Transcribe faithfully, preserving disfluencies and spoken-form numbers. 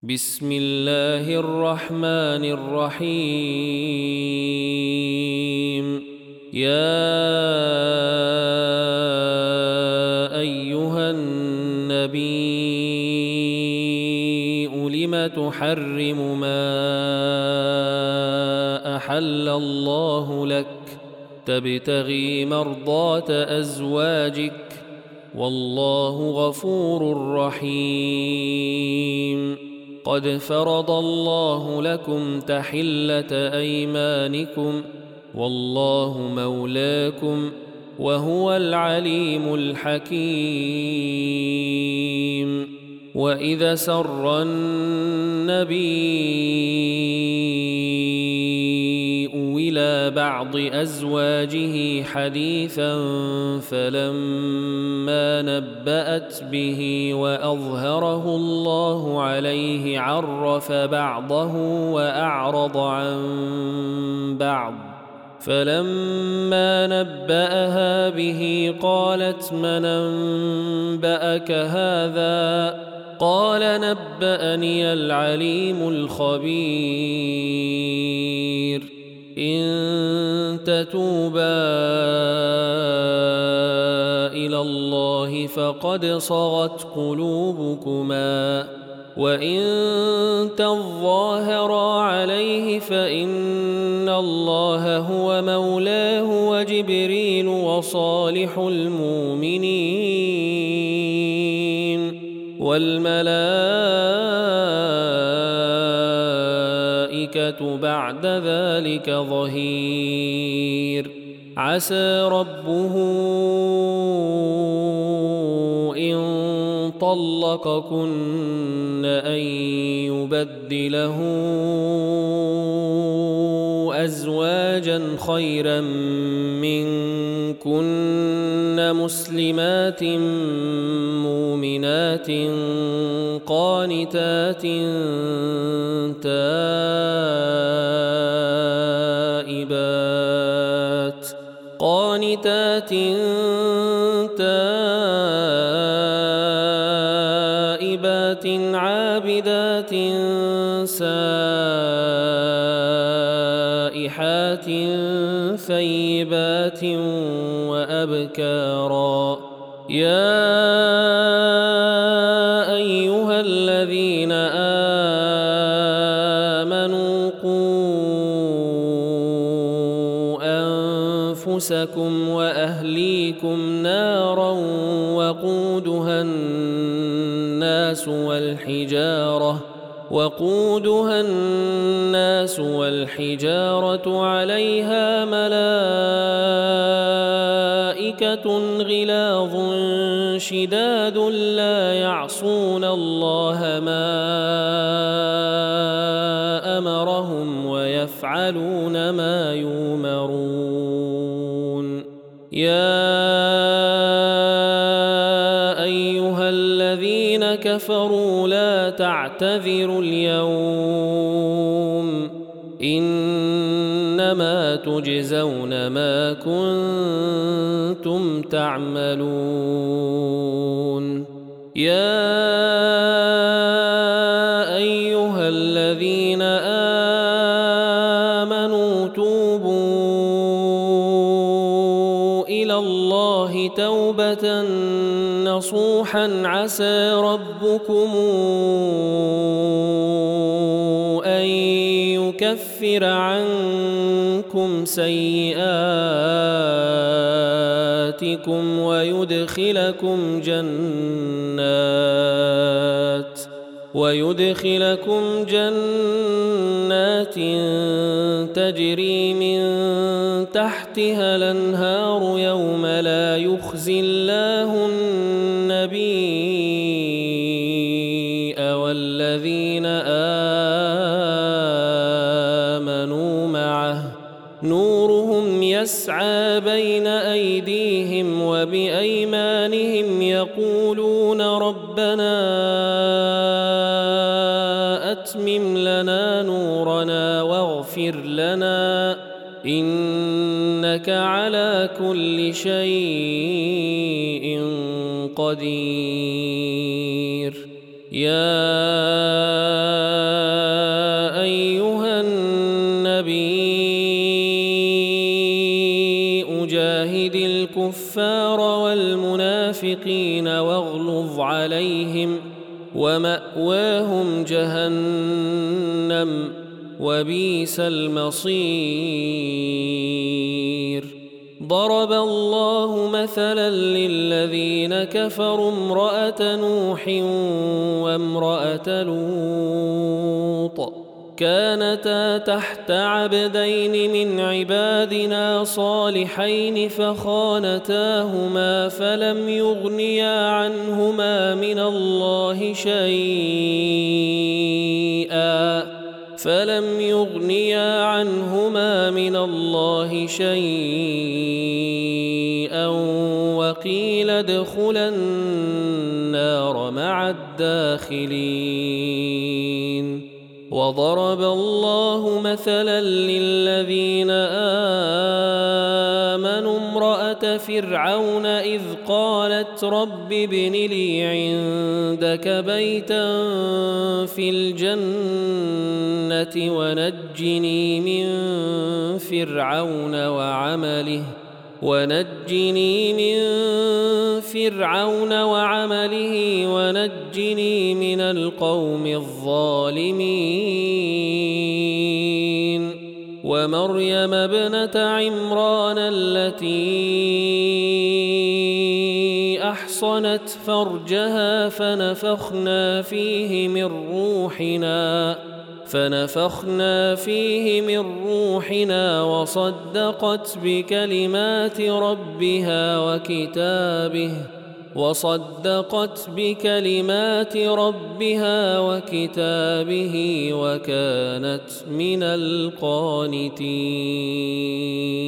بسم الله الرحمن الرحيم. يا أيها النبي لم تحرم ما أحل الله لك تبتغي مرضات أزواجك والله غفور رحيم. قد فرض الله لكم تحلة أيمانكم والله مولاكم وهو العليم الحكيم. وإذا سر النبي إلى بعض أزواجه حديثا فلما نبأت به وأظهره الله عليه عرف بعضه وأعرض عن بعض، فلما نبأها به قالت من أنبأك هذا؟ قال نبأني العليم الخبير. إن تتوبا إلى الله فقد صغت قلوبكما وإن تظاهرا عليه فإن الله هو مولاه وجبريل وصالح المؤمنين والملائكة بعد ذلك ظهير. عسى ربه إن طلقكن أن يبدله أزواجا خيرا منكن مسلمات مؤمنات قانتات تائبات قانتات تائبات عابدات سائحات ثيبات وأبكارا. يا أيها الذين آمنوا قوا أنفسكم وأهليكم نارا وقودها الناس والحجارة وقودها الناس والحجارة عليها ملائكة غلاظ شداد لا يعصون الله ما أمرهم ويفعلون ما يؤمرون. يا أيها الذين كفروا لا تعتذروا اليوم إنما تجزون ما كنتم تعملون. يا أيها الذين آمنوا توبوا إلى الله توبة نصوحا عسى ربكم أن يكفر عنكم سيئاتكم ويدخلكم جنات ويدخلكم جنات تجري من تحتها الأنهار يوم لا يخزي الله النبي والذين آمنوا معه نورهم يسعى بين أيديهم وبأيمانهم يقولون ربنا أتمم لنا نورنا واغفر لنا إنك على كل شيء قدير. يا ومأواهم جهنم وبئس المصير. ضرب الله مثلا للذين كفروا امرأة نوح وامرأة لوط كانتا تحت عبدين من عبادنا صالحين فخانتاهما فلم يغنيا عنهما من الله شيئا فلم يغنيا عنهما من الله شيئا وقيل ادخلا النار مع الداخلين. وضرب الله مثلا للذين آمنوا امرأة فرعون إذ قالت رب ابن لي عندك بيتا في الجنة ونجني من فرعون وعمله ونجني من فرعون وعمله ونجني من القوم الظالمين. ومريم ابنة عمران التي أحصنت فرجها فنفخنا فيه من روحنا فنفخنا فيه من روحنا وصدقت بكلمات ربها وكتابه وصدقت بكلمات ربها وكتابه وكانت من القانتين.